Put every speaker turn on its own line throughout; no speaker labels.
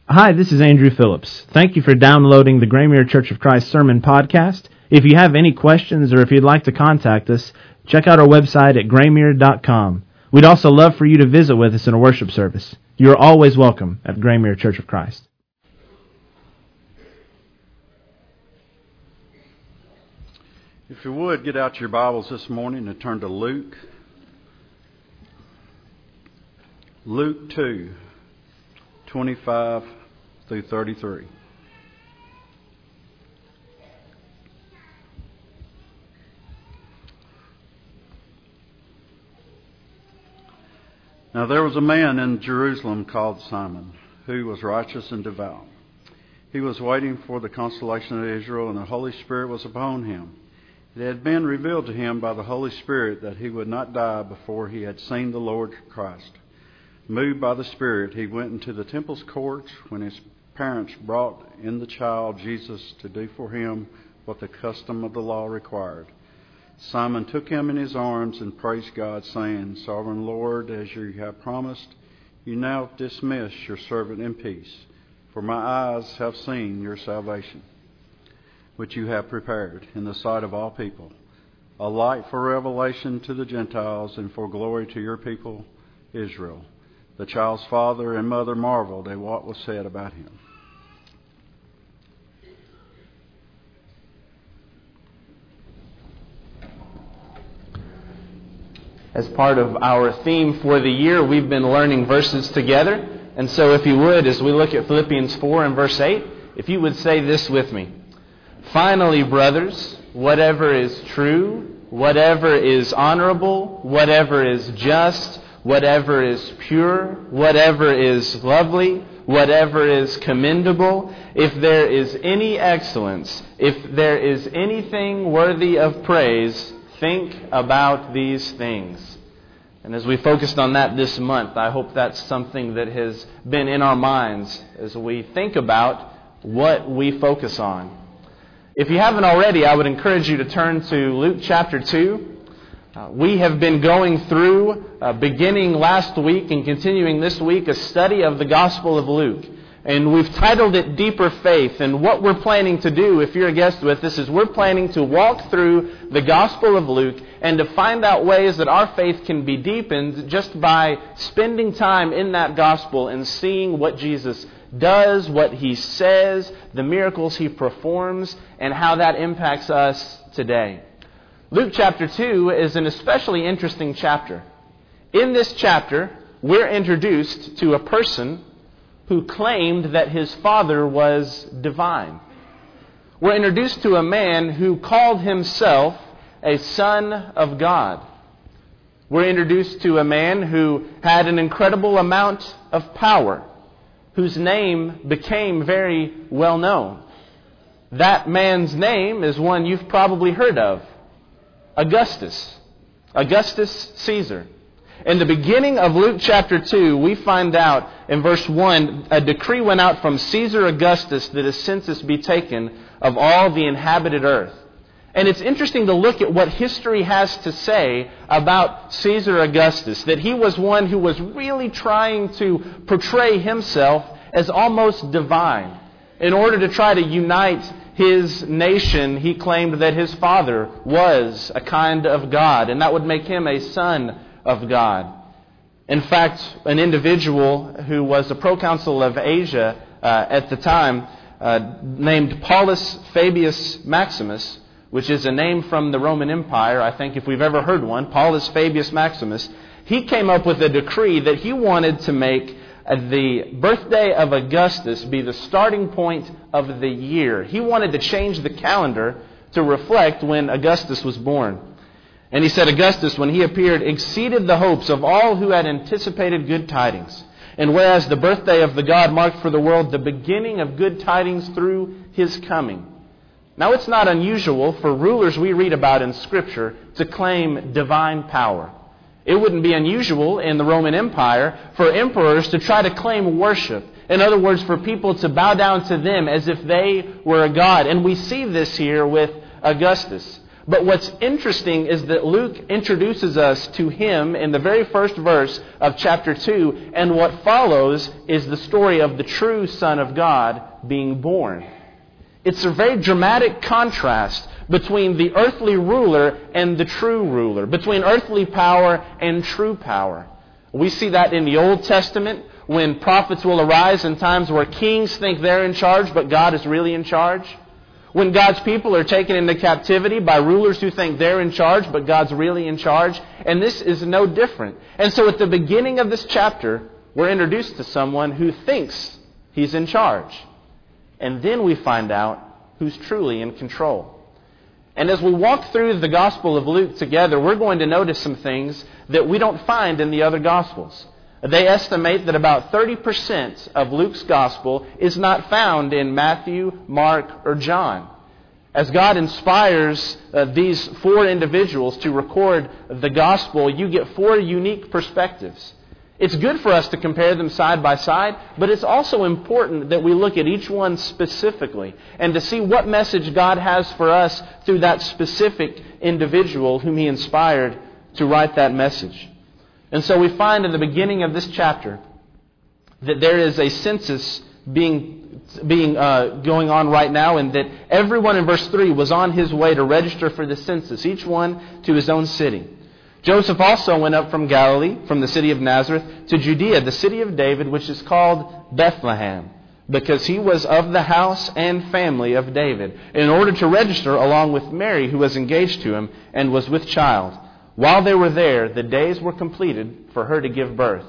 Hi, this is Andrew Phillips. Thank you for downloading the Graymuir Church of Christ Sermon Podcast. If you have any questions or if you'd like to contact us, check out our website at graymuir.com. We'd also love for you to visit with us in a worship service. You are always welcome at Graymuir Church of Christ.
If you would, get out your Bibles this morning and turn to Luke. Luke 2, 25 through 33. Now there was a man in Jerusalem called Simon, who was righteous and devout. He was waiting for the consolation of Israel, and the Holy Spirit was upon him. It had been revealed to him by the Holy Spirit that he would not die before he had seen the Lord Christ. Moved by the Spirit, he went into the temple's courts when his parents brought in the child Jesus to do for him what the custom of the law required. Simon took him in his arms and praised God, saying, Sovereign Lord, as you have promised, you now dismiss your servant in peace, for my eyes have seen your salvation, which you have prepared in the sight of all people, a light for revelation to the Gentiles and for glory to your people Israel. The child's father and mother marveled at what was said about him.
As part of our theme for the year, we've been learning verses together. And so if you would, as we look at Philippians 4 and verse 8, if you would say this with me. Finally, brothers, whatever is true, whatever is honorable, whatever is just, whatever is pure, whatever is lovely, whatever is commendable, if there is any excellence, if there is anything worthy of praise, think about these things. And as we focused on that this month, I hope that's something that has been in our minds as we think about what we focus on. If you haven't already, I would encourage you to turn to Luke chapter 2. We have been going through, beginning last week and continuing this week, a study of the Gospel of Luke. And we've titled it Deeper Faith. And what we're planning to do, if you're a guest with us, is we're planning to walk through the Gospel of Luke and to find out ways that our faith can be deepened just by spending time in that Gospel and seeing what Jesus does, what He says, the miracles He performs, and how that impacts us today. Luke chapter 2 is an especially interesting chapter. In this chapter, we're introduced to a person who claimed that his father was divine. We're introduced to a man who called himself a son of God. We're introduced to a man who had an incredible amount of power, whose name became very well known. That man's name is one you've probably heard of. Augustus Caesar. In the beginning of Luke chapter 2, we find out in verse 1, a decree went out from Caesar Augustus that a census be taken of all the inhabited earth. And it's interesting to look at what history has to say about Caesar Augustus, that he was one who was really trying to portray himself as almost divine. In order to try to unite his nation, he claimed that his father was a kind of God, and that would make him a son of God. In fact, an individual who was a proconsul of Asia at the time, named Paulus Fabius Maximus, which is a name from the Roman Empire, I think if we've ever heard one, Paulus Fabius Maximus, he came up with a decree that he wanted to make the birthday of Augustus be the starting point of the year. He wanted to change the calendar to reflect when Augustus was born. And he said, Augustus, when he appeared, exceeded the hopes of all who had anticipated good tidings. And whereas the birthday of the God marked for the world the beginning of good tidings through His coming. Now, it's not unusual for rulers we read about in Scripture to claim divine power. It wouldn't be unusual in the Roman Empire for emperors to try to claim worship. In other words, for people to bow down to them as if they were a god. And we see this here with Augustus. But what's interesting is that Luke introduces us to him in the very first verse of chapter 2, and what follows is the story of the true Son of God being born. It's a very dramatic contrast between the earthly ruler and the true ruler, between earthly power and true power. We see that in the Old Testament, when prophets will arise in times where kings think they're in charge, but God is really in charge. When God's people are taken into captivity by rulers who think they're in charge, but God's really in charge. And this is no different. And so at the beginning of this chapter, we're introduced to someone who thinks he's in charge. And then we find out who's truly in control. And as we walk through the Gospel of Luke together, we're going to notice some things that we don't find in the other Gospels. They estimate that about 30% of Luke's Gospel is not found in Matthew, Mark, or John. As God inspires these four individuals to record the Gospel, you get four unique perspectives. It's good for us to compare them side by side, but it's also important that we look at each one specifically and to see what message God has for us through that specific individual whom He inspired to write that message. And so we find in the beginning of this chapter that there is a census going on right now, and that everyone in verse 3 was on his way to register for the census, each one to his own city. Joseph also went up from Galilee, from the city of Nazareth, to Judea, the city of David, which is called Bethlehem, because he was of the house and family of David, in order to register along with Mary, who was engaged to him and was with child. While they were there, the days were completed for her to give birth.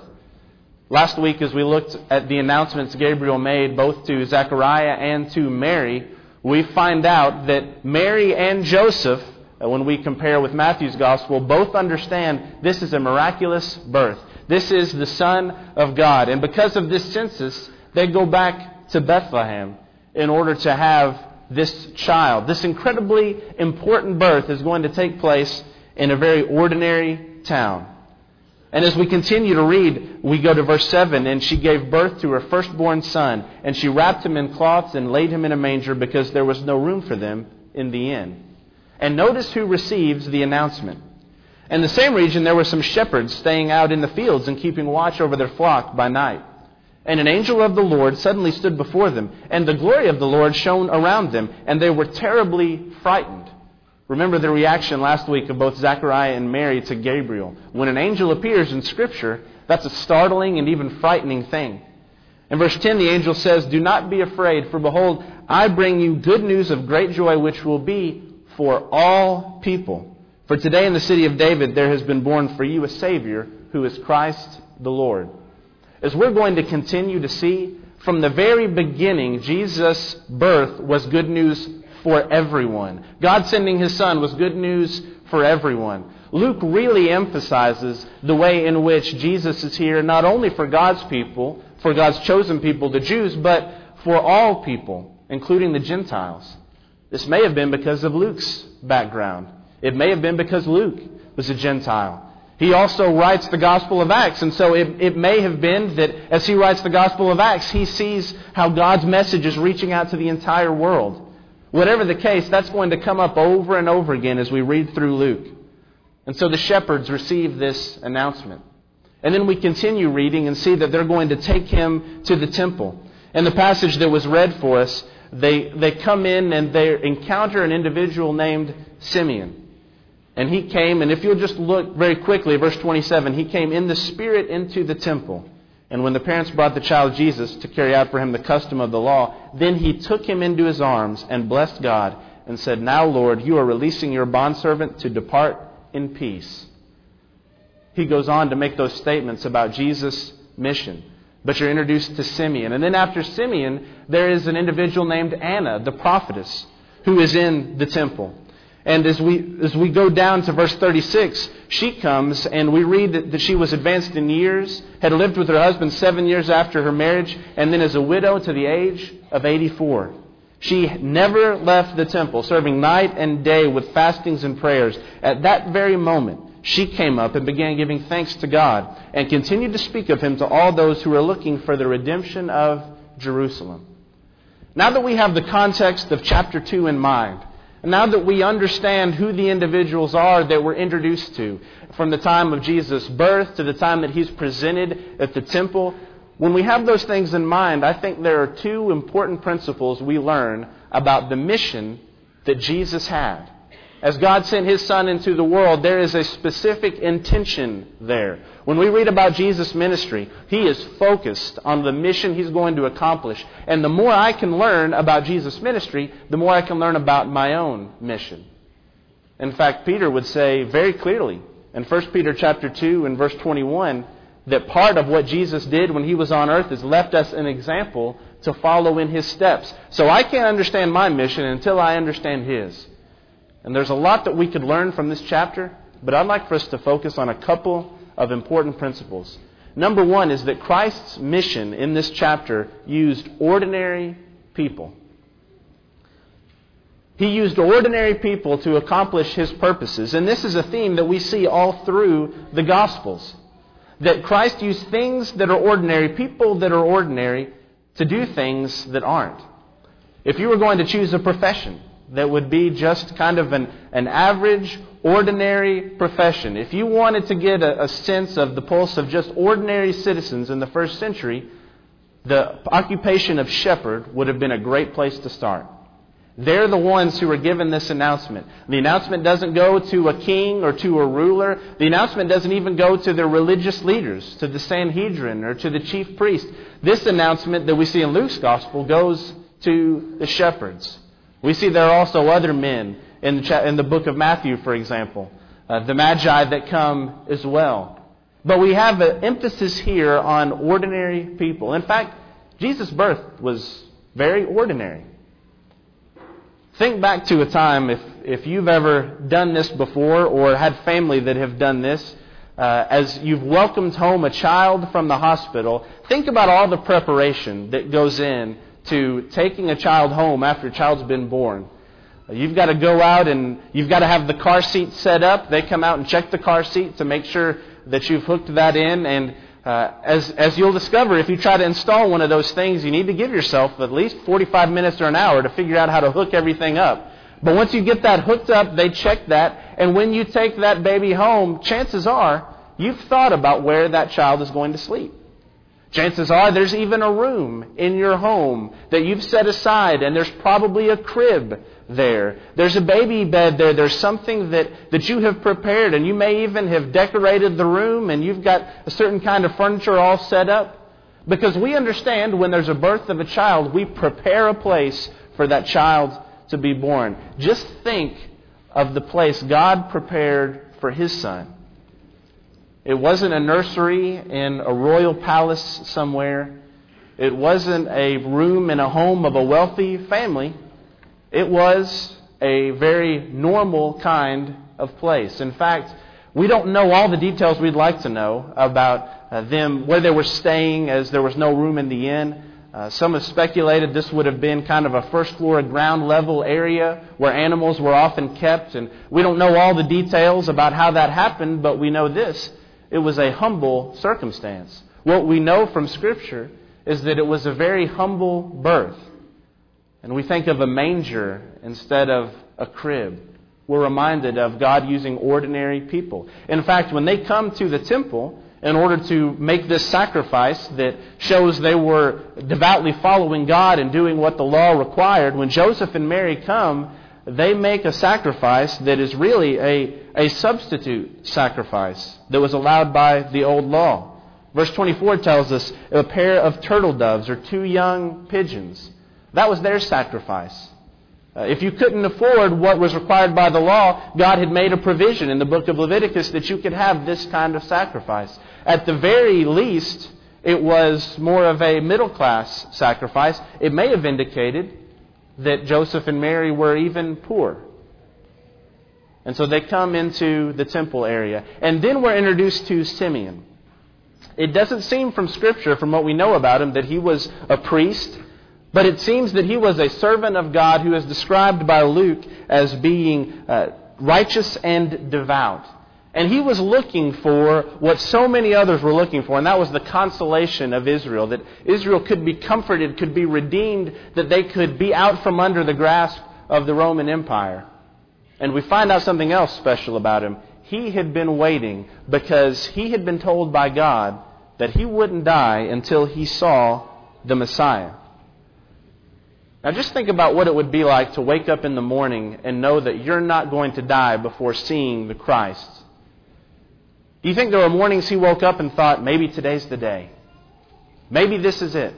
Last week, as we looked at the announcements Gabriel made both to Zechariah and to Mary, we find out that Mary and Joseph, when we compare with Matthew's Gospel, both understand this is a miraculous birth. This is the Son of God. And because of this census, they go back to Bethlehem in order to have this child. This incredibly important birth is going to take place in a very ordinary town. And as we continue to read, we go to verse 7, and she gave birth to her firstborn son, and she wrapped him in cloths and laid him in a manger because there was no room for them in the inn. And notice who receives the announcement. In the same region there were some shepherds staying out in the fields and keeping watch over their flock by night. And an angel of the Lord suddenly stood before them, and the glory of the Lord shone around them, and they were terribly frightened. Remember the reaction last week of both Zechariah and Mary to Gabriel. When an angel appears in Scripture, that's a startling and even frightening thing. In verse 10, the angel says, "Do not be afraid, for behold, I bring you good news of great joy, which will be for all people. For today in the city of David there has been born for you a Savior, who is Christ the Lord." As we're going to continue to see, from the very beginning, Jesus' birth was good news for everyone. God sending His Son was good news for everyone. Luke really emphasizes the way in which Jesus is here, not only for God's people, for God's chosen people, the Jews, but for all people, including the Gentiles. This may have been because of Luke's background. It may have been because Luke was a Gentile. He also writes the Gospel of Acts, and so it may have been that as he writes the Gospel of Acts, he sees how God's message is reaching out to the entire world. Whatever the case, that's going to come up over and over again as we read through Luke. And so the shepherds receive this announcement. And then we continue reading and see that they're going to take him to the temple. In the passage that was read for us, they come in and they encounter an individual named Simeon. And he came, and if you'll just look very quickly, verse 27, he came in the Spirit into the temple. And when the parents brought the child Jesus to carry out for him the custom of the law, then he took him into his arms and blessed God and said, "Now, Lord, you are releasing your bondservant to depart in peace." He goes on to make those statements about Jesus' mission. But you're introduced to Simeon. And then after Simeon, there is an individual named Anna, the prophetess, who is in the temple. And as we go down to verse 36, she comes and we read that she was advanced in years, had lived with her husband 7 years after her marriage, and then is a widow to the age of 84. She never left the temple, serving night and day with fastings and prayers. At that very moment, she came up and began giving thanks to God and continued to speak of Him to all those who are looking for the redemption of Jerusalem. Now that we have the context of chapter 2 in mind, Now that we understand who the individuals are that we're introduced to, from the time of Jesus' birth to the time that He's presented at the temple, when we have those things in mind, I think there are two important principles we learn about the mission that Jesus had. As God sent His Son into the world, there is a specific intention there. When we read about Jesus' ministry, He is focused on the mission He's going to accomplish. And the more I can learn about Jesus' ministry, the more I can learn about my own mission. In fact, Peter would say very clearly in 1 Peter chapter 2 and verse 21 that part of what Jesus did when He was on earth is left us an example to follow in His steps. So I can't understand my mission until I understand His. And there's a lot that we could learn from this chapter, but I'd like for us to focus on a couple of important principles. Number one is that Christ's mission in this chapter used ordinary people. He used ordinary people to accomplish His purposes. And this is a theme that we see all through the Gospels. That Christ used things that are ordinary, people that are ordinary, to do things that aren't. If you were going to choose a profession that would be just kind of an average, ordinary profession, if you wanted to get a sense of the pulse of just ordinary citizens in the first century, the occupation of shepherd would have been a great place to start. They're the ones who are given this announcement. The announcement doesn't go to a king or to a ruler. The announcement doesn't even go to the religious leaders, to the Sanhedrin or to the chief priest. This announcement that we see in Luke's Gospel goes to the shepherds. We see there are also other men in the book of Matthew, for example, the Magi that come as well. But we have an emphasis here on ordinary people. In fact, Jesus' birth was very ordinary. Think back to a time, if you've ever done this before or had family that have done this, as you've welcomed home a child from the hospital, think about all the preparation that goes in to taking a child home after a child's been born. You've got to go out and you've got to have the car seat set up. They come out and check the car seat to make sure that you've hooked that in. And as you'll discover, if you try to install one of those things, you need to give yourself at least 45 minutes or an hour to figure out how to hook everything up. But once you get that hooked up, they check that. And when you take that baby home, chances are you've thought about where that child is going to sleep. Chances are there's even a room in your home that you've set aside, and there's probably a crib there. There's a baby bed there. There's something that you have prepared, and you may even have decorated the room, and you've got a certain kind of furniture all set up. Because we understand when there's a birth of a child, we prepare a place for that child to be born. Just think of the place God prepared for His Son. It wasn't a nursery in a royal palace somewhere. It wasn't a room in a home of a wealthy family. It was a very normal kind of place. In fact, we don't know all the details we'd like to know about them, where they were staying, as there was no room in the inn. Some have speculated this would have been kind of a first floor ground level area where animals were often kept. And we don't know all the details about how that happened, but we know this. It was a humble circumstance. What we know from Scripture is that it was a very humble birth. And we think of a manger instead of a crib. We're reminded of God using ordinary people. In fact, when they come to the temple in order to make this sacrifice that shows they were devoutly following God and doing what the law required, when Joseph and Mary come, they make a sacrifice that is really a substitute sacrifice that was allowed by the old law. Verse 24 tells us a pair of turtle doves or 2 young pigeons. That was their sacrifice. If you couldn't afford what was required by the law, God had made a provision in the book of Leviticus that you could have this kind of sacrifice. At the very least, it was more of a middle-class sacrifice. It may have indicated that Joseph and Mary were even poor. And so they come into the temple area. And then we're introduced to Simeon. It doesn't seem from Scripture, from what we know about him, that he was a priest. But it seems that he was a servant of God who is described by Luke as being righteous and devout. And he was looking for what so many others were looking for, and that was the consolation of Israel, that Israel could be comforted, could be redeemed, that they could be out from under the grasp of the Roman Empire. And we find out something else special about him. He had been waiting because he had been told by God that he wouldn't die until he saw the Messiah. Now just think about what it would be like to wake up in the morning and know that you're not going to die before seeing the Christ. Do you think there were mornings he woke up and thought, maybe today's the day? Maybe this is it.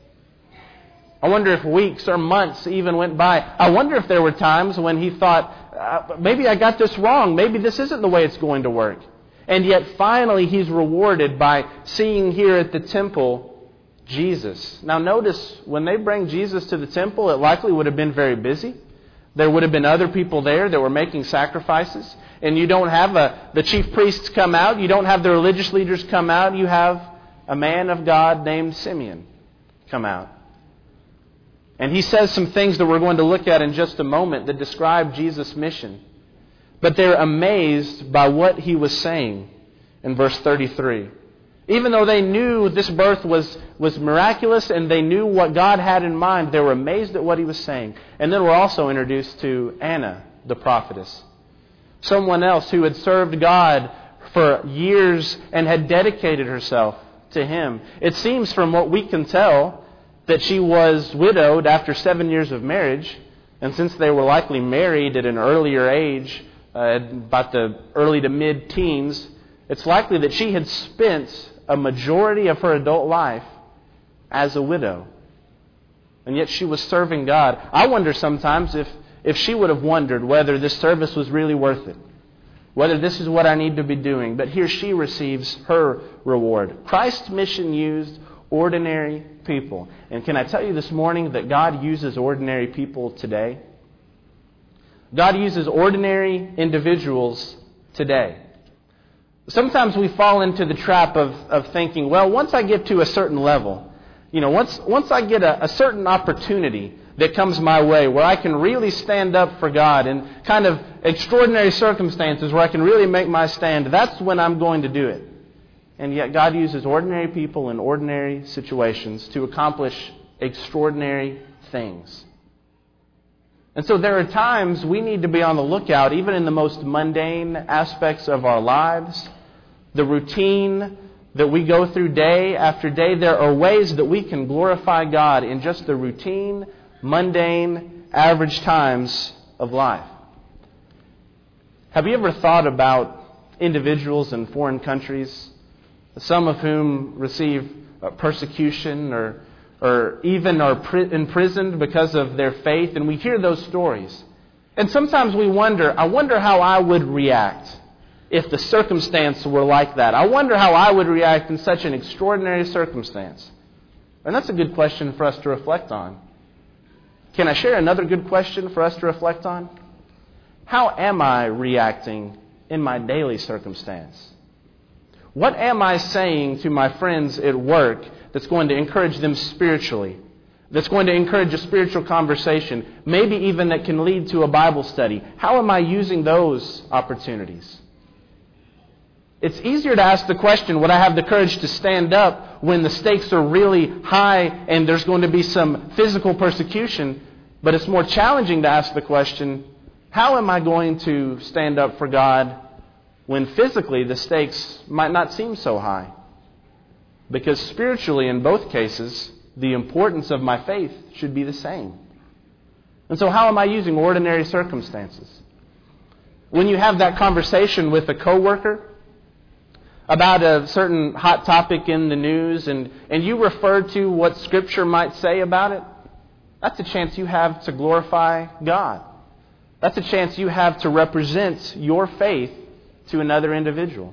I wonder if weeks or months even went by. I wonder if there were times when he thought, maybe I got this wrong. Maybe this isn't the way it's going to work. And yet finally he's rewarded by seeing here at the temple Jesus. Now notice, when they bring Jesus to the temple, it likely would have been very busy. There would have been other people there that were making sacrifices. And you don't have the chief priests come out. You don't have the religious leaders come out. You have a man of God named Simeon come out. And he says some things that we're going to look at in just a moment that describe Jesus' mission. But they're amazed by what he was saying in verse 33. Even though they knew this birth was miraculous and they knew what God had in mind, they were amazed at what he was saying. And then we're also introduced to Anna, the prophetess. Someone else who had served God for years and had dedicated herself to him. It seems from what we can tell that she was widowed after 7 years of marriage. And since they were likely married at an earlier age, about the early to mid-teens, it's likely that she had spent a majority of her adult life as a widow. And yet she was serving God. I wonder sometimes if she would have wondered whether this service was really worth it. Whether this is what I need to be doing. But here she receives her reward. Christ's mission used ordinary people. And can I tell you this morning that God uses ordinary people today? God uses ordinary individuals today. Sometimes we fall into the trap of thinking, well, once I get to a certain level, once I get a certain opportunity that comes my way where I can really stand up for God in kind of extraordinary circumstances where I can really make my stand, that's when I'm going to do it. And yet God uses ordinary people in ordinary situations to accomplish extraordinary things. And so there are times we need to be on the lookout, even in the most mundane aspects of our lives, the routine that we go through day after day. There are ways that we can glorify God in just the routine, mundane, average times of life. Have you ever thought about individuals in foreign countries, some of whom receive persecution or even are imprisoned because of their faith? And we hear those stories. And sometimes I wonder how I would react if the circumstance were like that. I wonder how I would react in such an extraordinary circumstance. And that's a good question for us to reflect on. Can I share another good question for us to reflect on? How am I reacting in my daily circumstance? What am I saying to my friends at work that's going to encourage them spiritually? That's going to encourage a spiritual conversation, maybe even that can lead to a Bible study. How am I using those opportunities? It's easier to ask the question, would I have the courage to stand up when the stakes are really high and there's going to be some physical persecution? But it's more challenging to ask the question, how am I going to stand up for God when physically the stakes might not seem so high? Because spiritually, in both cases, the importance of my faith should be the same. And so how am I using ordinary circumstances? When you have that conversation with a coworker about a certain hot topic in the news and you refer to what Scripture might say about it, that's a chance you have to glorify God. That's a chance you have to represent your faith to another individual.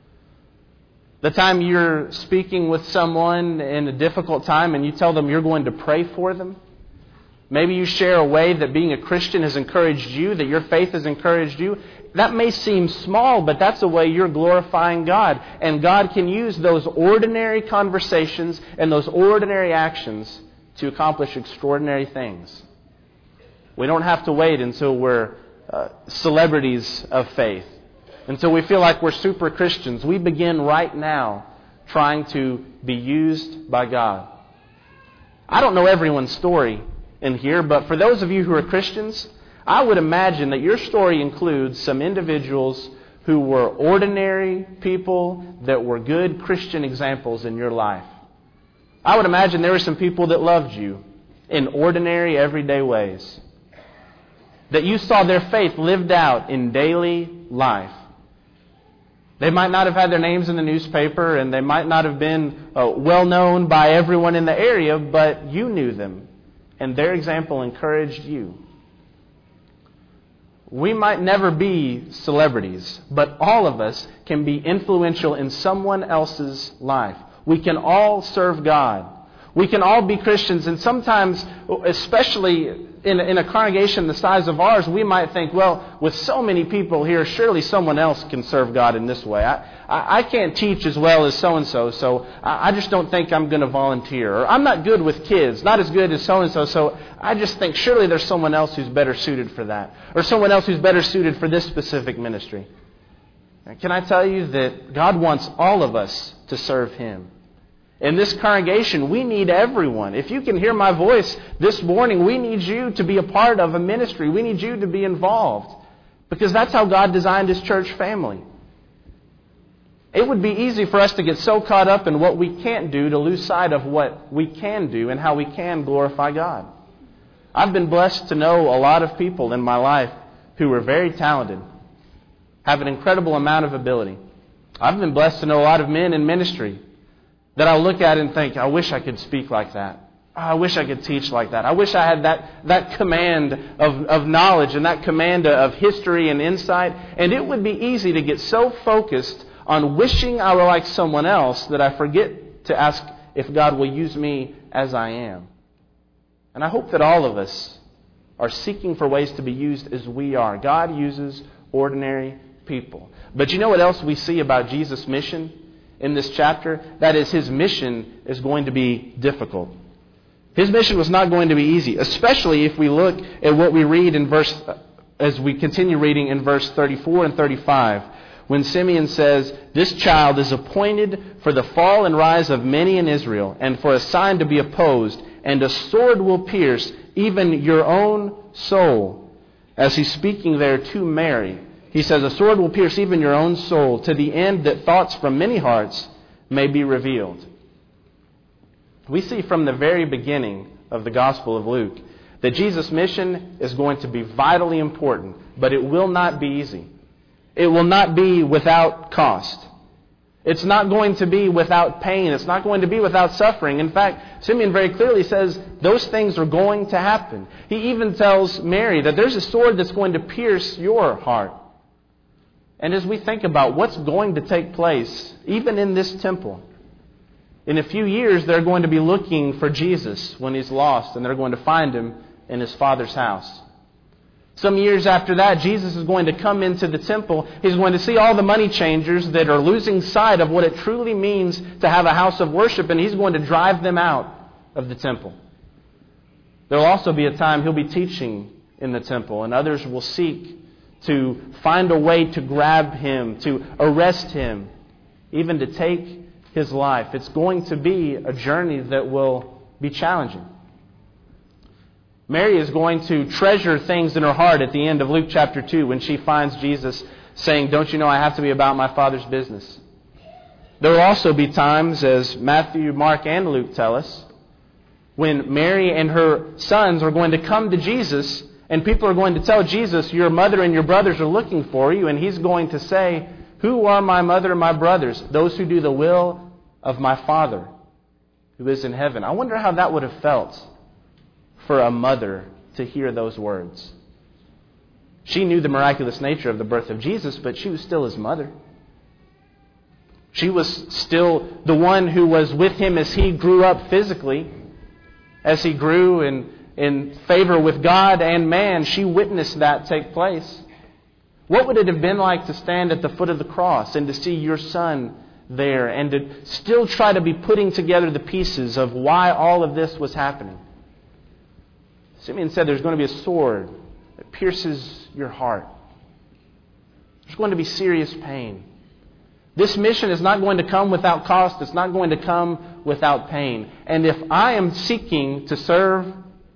The time you're speaking with someone in a difficult time and you tell them you're going to pray for them. Maybe you share a way that being a Christian has encouraged you, that your faith has encouraged you. That may seem small, but that's a way you're glorifying God. And God can use those ordinary conversations and those ordinary actions to accomplish extraordinary things. We don't have to wait until we're celebrities of faith, until we feel like we're super Christians. We begin right now trying to be used by God. I don't know everyone's story in here, but for those of you who are Christians, I would imagine that your story includes some individuals who were ordinary people that were good Christian examples in your life. I would imagine there were some people that loved you in ordinary, everyday ways. That you saw their faith lived out in daily life. They might not have had their names in the newspaper, and they might not have been well known by everyone in the area, but you knew them, and their example encouraged you. We might never be celebrities, but all of us can be influential in someone else's life. We can all serve God. We can all be Christians, and sometimes, especially in a congregation the size of ours, we might think, well, with so many people here, surely someone else can serve God in this way. I can't teach as well as so-and-so, so I just don't think I'm going to volunteer. Or I'm not good with kids, not as good as so-and-so, so I just think surely there's someone else who's better suited for that. Or someone else who's better suited for this specific ministry. Can I tell you that God wants all of us to serve Him? In this congregation, we need everyone. If you can hear my voice this morning, we need you to be a part of a ministry. We need you to be involved. Because that's how God designed His church family. It would be easy for us to get so caught up in what we can't do to lose sight of what we can do and how we can glorify God. I've been blessed to know a lot of people in my life who are very talented, have an incredible amount of ability. I've been blessed to know a lot of men in ministry that I'll look at and think, I wish I could speak like that. I wish I could teach like that. I wish I had that command of knowledge and that command of history and insight. And it would be easy to get so focused on wishing I were like someone else that I forget to ask if God will use me as I am. And I hope that all of us are seeking for ways to be used as we are. God uses ordinary people. But you know what else we see about Jesus' mission in this chapter? That is, His mission is going to be difficult. His mission was not going to be easy, especially if we look at what we read as we continue reading in verse 34 and 35, when Simeon says, "This child is appointed for the fall and rise of many in Israel, and for a sign to be opposed, and a sword will pierce even your own soul." As he's speaking there to Mary, he says, "A sword will pierce even your own soul, to the end that thoughts from many hearts may be revealed." We see from the very beginning of the Gospel of Luke that Jesus' mission is going to be vitally important, but it will not be easy. It will not be without cost. It's not going to be without pain. It's not going to be without suffering. In fact, Simeon very clearly says those things are going to happen. He even tells Mary that there's a sword that's going to pierce your heart. And as we think about what's going to take place, even in this temple, in a few years they're going to be looking for Jesus when He's lost, and they're going to find Him in His Father's house. Some years after that, Jesus is going to come into the temple. He's going to see all the money changers that are losing sight of what it truly means to have a house of worship, and He's going to drive them out of the temple. There will also be a time He'll be teaching in the temple, and others will seek to find a way to grab Him, to arrest Him, even to take His life. It's going to be a journey that will be challenging. Mary is going to treasure things in her heart at the end of Luke chapter 2 when she finds Jesus saying, "Don't you know I have to be about my Father's business?" There will also be times, as Matthew, Mark, and Luke tell us, when Mary and her sons are going to come to Jesus, and people are going to tell Jesus, "Your mother and your brothers are looking for you," and He's going to say, "Who are my mother and my brothers? Those who do the will of my Father who is in heaven." I wonder how that would have felt for a mother to hear those words. She knew the miraculous nature of the birth of Jesus, but she was still His mother. She was still the one who was with Him as He grew up physically. As He grew in favor with God and man, she witnessed that take place. What would it have been like to stand at the foot of the cross and to see your son there and to still try to be putting together the pieces of why all of this was happening? Simeon said there's going to be a sword that pierces your heart. There's going to be serious pain. This mission is not going to come without cost. It's not going to come without pain. And if I am seeking to serve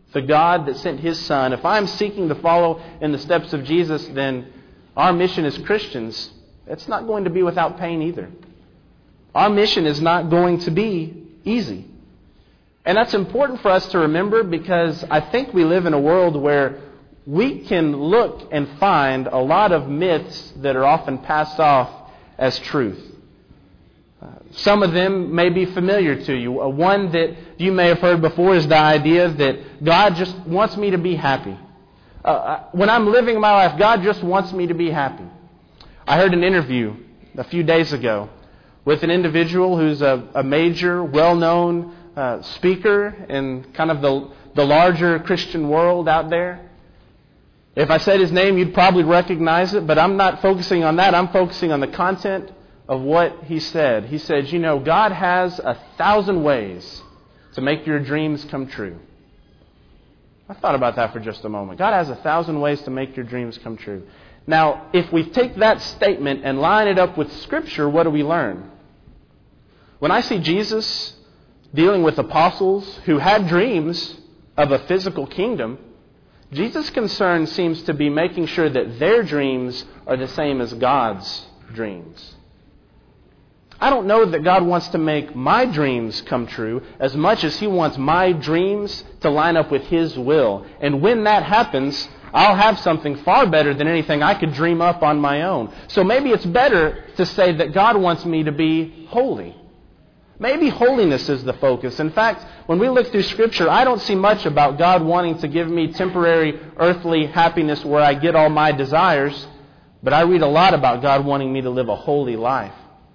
the God that sent His Son, if I'm seeking to follow in the steps of Jesus, then our mission as Christians, it's not going to be without pain either. Our mission is not going to be easy. And that's important for us to remember, because I think we live in a world where we can look and find a lot of myths that are often passed off as truth. Some of them may be familiar to you. One that you may have heard before is the idea that God just wants me to be happy. When I'm living my life, God just wants me to be happy. I heard an interview a few days ago with an individual who's a major, well-known speaker in kind of the larger Christian world out there. If I said his name, you'd probably recognize it, but I'm not focusing on that. I'm focusing on the content of what he said. He said, God has 1,000 ways to make your dreams come true. I thought about that for just a moment. God has 1,000 ways to make your dreams come true. Now, if we take that statement and line it up with Scripture, what do we learn? When I see Jesus dealing with apostles who had dreams of a physical kingdom, Jesus' concern seems to be making sure that their dreams are the same as God's dreams. I don't know that God wants to make my dreams come true as much as He wants my dreams to line up with His will. And when that happens, I'll have something far better than anything I could dream up on my own. So maybe it's better to say that God wants me to be holy. Maybe holiness is the focus. In fact, when we look through Scripture, I don't see much about God wanting to give me temporary earthly happiness where I get all my desires, but I read a lot about God wanting me to live a holy life.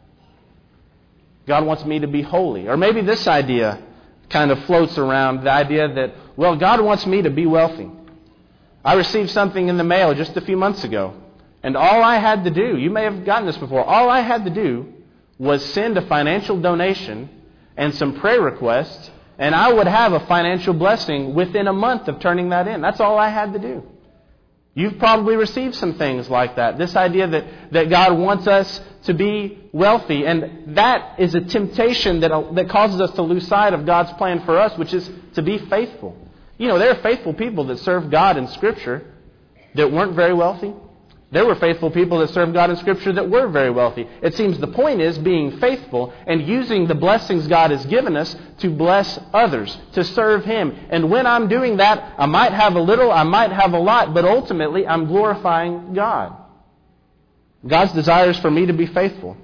God wants me to be holy. Or maybe this idea kind of floats around, the idea that, God wants me to be wealthy. I received something in the mail just a few months ago, and all I had to do, you may have gotten this before, all I had to do was send a financial donation and some prayer requests, and I would have a financial blessing within a month of turning that in. That's all I had to do. You've probably received some things like that. This idea that God wants us to be wealthy. And that is a temptation that causes us to lose sight of God's plan for us, which is to be faithful. There are faithful people that serve God in Scripture that weren't very wealthy. There were faithful people that served God in Scripture that were very wealthy. It seems the point is being faithful and using the blessings God has given us to bless others, to serve Him. And when I'm doing that, I might have a little, I might have a lot, but ultimately I'm glorifying God. God's desire is for me to be faithful.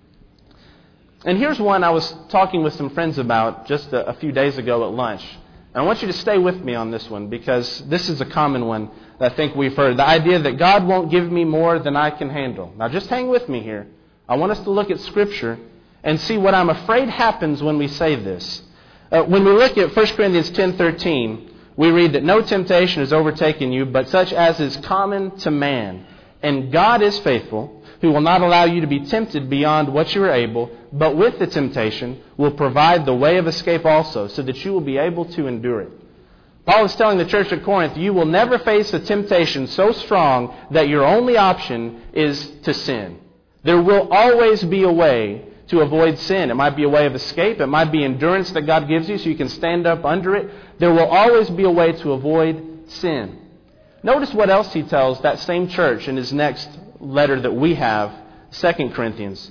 And here's one I was talking with some friends about just a few days ago at lunch. And I want you to stay with me on this one, because this is a common one that I think we've heard. The idea that God won't give me more than I can handle. Now just hang with me here. I want us to look at Scripture and see what I'm afraid happens when we say this. When we look at 1 Corinthians 10:13, we read that no temptation has overtaken you, but such as is common to man. And God is faithful, who will not allow you to be tempted beyond what you are able, but with the temptation will provide the way of escape also, so that you will be able to endure it. Paul is telling the church at Corinth, you will never face a temptation so strong that your only option is to sin. There will always be a way to avoid sin. It might be a way of escape. It might be endurance that God gives you so you can stand up under it. There will always be a way to avoid sin. Notice what else he tells that same church in his next letter that we have, 2 Corinthians.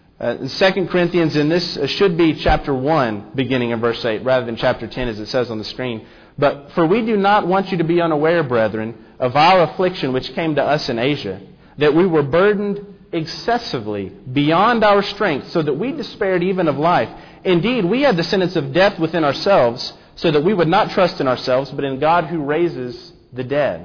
2 Corinthians, and this should be chapter 1, beginning in verse 8, rather than chapter 10 as it says on the screen. But for we do not want you to be unaware, brethren, of our affliction which came to us in Asia, that we were burdened excessively beyond our strength, so that we despaired even of life. Indeed, we had the sentence of death within ourselves, so that we would not trust in ourselves, but in God who raises the dead.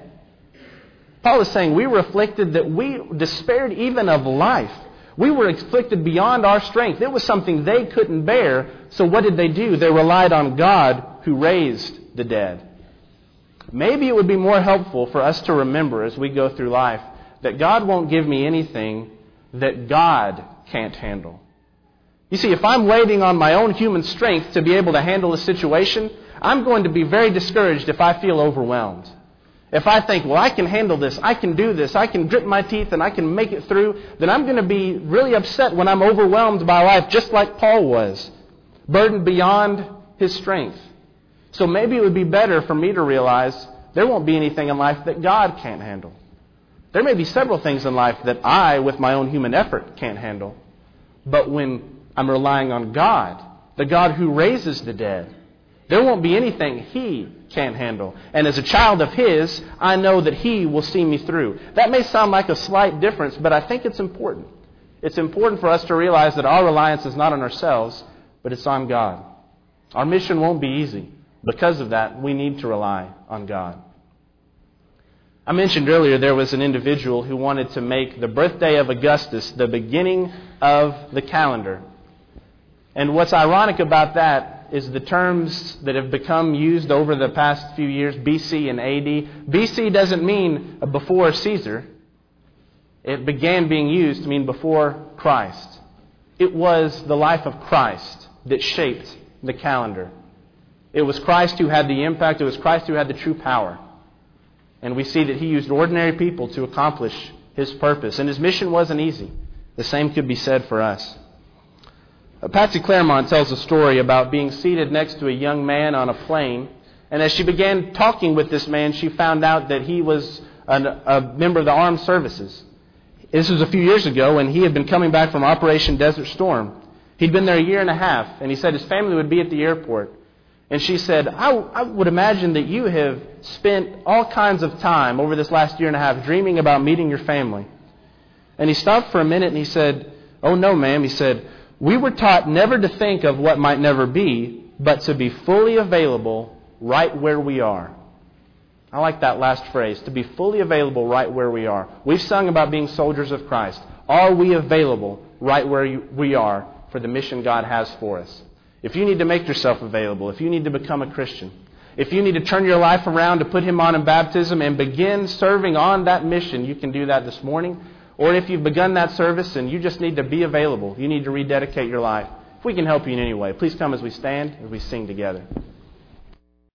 Paul is saying we were afflicted that we despaired even of life. We were afflicted beyond our strength. It was something they couldn't bear. So what did they do? They relied on God who raised the dead. Maybe it would be more helpful for us to remember as we go through life that God won't give me anything that God can't handle. You see, if I'm waiting on my own human strength to be able to handle a situation, I'm going to be very discouraged if I feel overwhelmed. If I think, I can handle this, I can do this, I can grit my teeth and I can make it through, then I'm going to be really upset when I'm overwhelmed by life, just like Paul was, burdened beyond his strength. So maybe it would be better for me to realize there won't be anything in life that God can't handle. There may be several things in life that I, with my own human effort, can't handle. But when I'm relying on God, the God who raises the dead, there won't be anything He can't handle. And as a child of His, I know that He will see me through. That may sound like a slight difference, but I think it's important. It's important for us to realize that our reliance is not on ourselves, but it's on God. Our mission won't be easy. Because of that, we need to rely on God. I mentioned earlier there was an individual who wanted to make the birthday of Augustus the beginning of the calendar. And what's ironic about that is the terms that have become used over the past few years, BC and AD. BC doesn't mean before Caesar. It began being used to mean before Christ. It was the life of Christ that shaped the calendar. It was Christ who had the impact. It was Christ who had the true power. And we see that He used ordinary people to accomplish His purpose. And His mission wasn't easy. The same could be said for us. Patsy Claremont tells a story about being seated next to a young man on a plane. And as she began talking with this man, she found out that he was a member of the armed services. This was a few years ago, and he had been coming back from Operation Desert Storm. He'd been there a year and a half, and he said his family would be at the airport. And she said, I would imagine that you have spent all kinds of time over this last year and a half dreaming about meeting your family. And he stopped for a minute and he said, oh no, ma'am. He said, we were taught never to think of what might never be, but to be fully available right where we are. I like that last phrase, to be fully available right where we are. We've sung about being soldiers of Christ. Are we available right where we are for the mission God has for us? If you need to make yourself available, if you need to become a Christian, if you need to turn your life around to put Him on in baptism and begin serving on that mission, you can do that this morning. Or if you've begun that service and you just need to be available, you need to rededicate your life. If we can help you in any way, please come as we stand, as we sing together.